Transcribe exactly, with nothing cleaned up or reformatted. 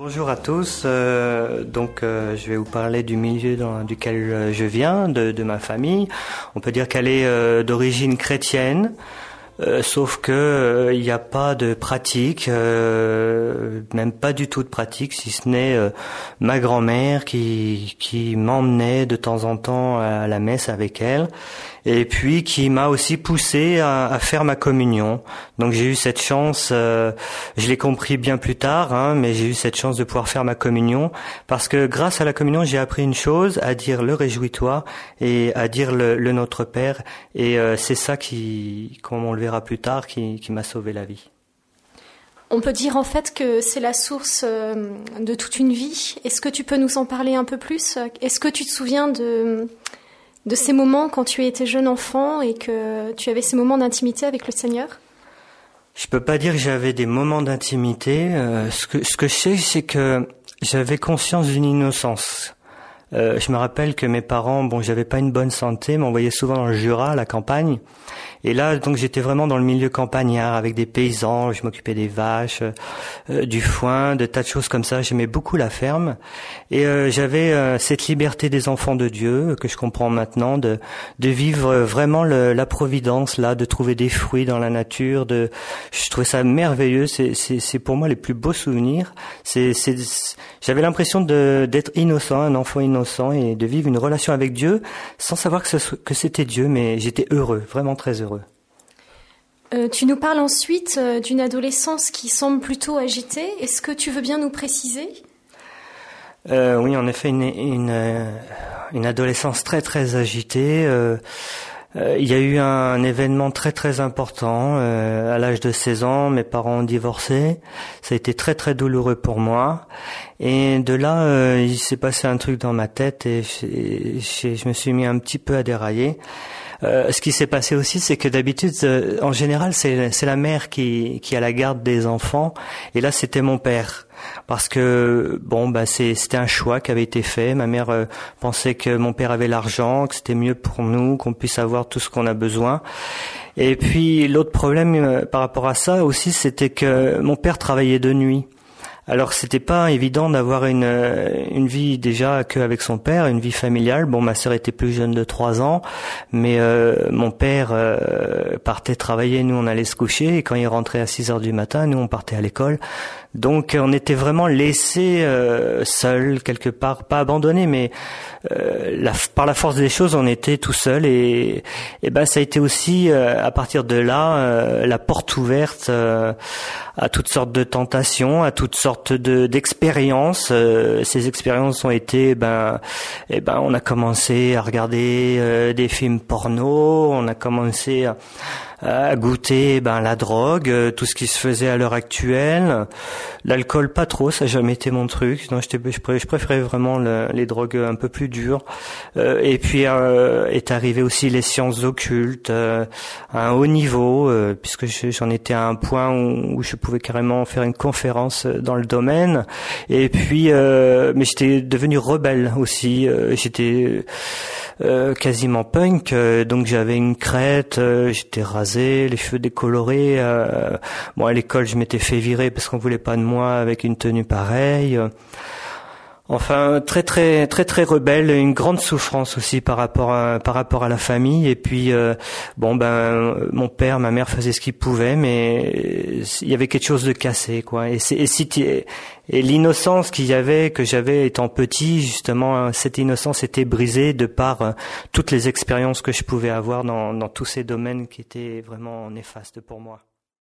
Bonjour à tous, euh, donc euh, je vais vous parler du milieu dans duquel je viens, de, de ma famille. On peut dire qu'elle est euh, d'origine chrétienne, euh, sauf que il euh, n'y a pas de pratique, euh, même pas du tout de pratique, si ce n'est euh, ma grand-mère qui, qui m'emmenait de temps en temps à la messe avec elle. Et puis qui m'a aussi poussé à, à faire ma communion. Donc j'ai eu cette chance, euh, je l'ai compris bien plus tard, hein, mais j'ai eu cette chance de pouvoir faire ma communion, parce que grâce à la communion, j'ai appris une chose, à dire le réjouis-toi et à dire le, le Notre Père. Et euh, c'est ça qui, comme on le verra plus tard, qui, qui m'a sauvé la vie. On peut dire en fait que c'est la source de toute une vie. Est-ce que tu peux nous en parler un peu plus ? Est-ce que tu te souviens de... de ces moments quand tu étais jeune enfant et que tu avais ces moments d'intimité avec le Seigneur? Je peux pas dire que j'avais des moments d'intimité. Euh, ce que ce que je sais, c'est que j'avais conscience d'une innocence. Euh, je me rappelle que mes parents, bon, j'avais pas une bonne santé, m'envoyaient souvent dans le Jura, à la campagne. Et là, donc, j'étais vraiment dans le milieu campagnard, avec des paysans. Je m'occupais des vaches, euh, du foin, de tas de choses comme ça. J'aimais beaucoup la ferme. Et euh, j'avais euh, cette liberté des enfants de Dieu, que je comprends maintenant, de de vivre vraiment le, la providence, là, de trouver des fruits dans la nature. De, je trouvais ça merveilleux. C'est c'est c'est pour moi les plus beaux souvenirs. C'est c'est j'avais l'impression de d'être innocent, un enfant innocent, et de vivre une relation avec Dieu sans savoir que, ce, que c'était Dieu, mais j'étais heureux, vraiment très heureux. Euh, tu nous parles ensuite euh, d'une adolescence qui semble plutôt agitée. Est-ce que tu veux bien nous préciser ? euh, Oui, en effet, une, une, une adolescence très très agitée. Euh, Euh, il y a eu un événement très très important. Euh, à l'âge de seize ans, mes parents ont divorcé. Ça a été très très douloureux pour moi. Et de là, euh, il s'est passé un truc dans ma tête et je, je, je me suis mis un petit peu à dérailler. Euh, ce qui s'est passé aussi, c'est que d'habitude, euh, en général, c'est, c'est la mère qui, qui a la garde des enfants. Et là, c'était mon père. Parce que bon, bah c'est, c'était un choix qui avait été fait. Ma mère euh, pensait que mon père avait l'argent, que c'était mieux pour nous, qu'on puisse avoir tout ce qu'on a besoin. Et puis l'autre problème euh, par rapport à ça aussi, c'était que mon père travaillait de nuit. Alors c'était pas évident d'avoir une une vie déjà qu'avec son père, une vie familiale. Bon, ma sœur était plus jeune de trois ans, mais euh, mon père euh, partait travailler, nous on allait se coucher, et quand il rentrait à six heures du matin, nous on partait à l'école. Donc on était vraiment laissés euh, seuls quelque part, pas abandonnés, mais euh, la, par la force des choses, on était tout seuls, et, et ben ça a été aussi euh, à partir de là euh, la porte ouverte euh, à toutes sortes de tentations, à toutes sortes de d'expériences. Euh, ces expériences ont été, ben, et ben, on a commencé à regarder euh, des films porno, on a commencé à, à goûter, ben, la drogue, euh, tout ce qui se faisait à l'heure actuelle. L'alcool, pas trop, ça n'a jamais été mon truc. Non, j'étais, je, pré, je préférais vraiment le, les drogues un peu plus dures. Euh, et puis euh, est arrivé aussi les sciences occultes euh, à un haut niveau, euh, puisque je, j'en étais à un point où, où je pouvais carrément faire une conférence dans le domaine. Et puis, euh, mais j'étais devenu rebelle aussi. Euh, j'étais euh, quasiment punk, euh, donc j'avais une crête, euh, j'étais rasé, les cheveux décolorés. Euh, bon, à l'école, je m'étais fait virer parce qu'on voulait pas de moi avec une tenue pareille. Enfin, très très très très rebelle, une grande souffrance aussi par rapport à par rapport à la famille. Et puis euh, bon ben mon père, ma mère faisaient ce qu'ils pouvaient, mais il y avait quelque chose de cassé, quoi. Et c'est et, si et l'innocence qu'il y avait, que j'avais étant petit, justement, cette innocence était brisée de par euh, toutes les expériences que je pouvais avoir dans dans tous ces domaines qui étaient vraiment néfastes pour moi.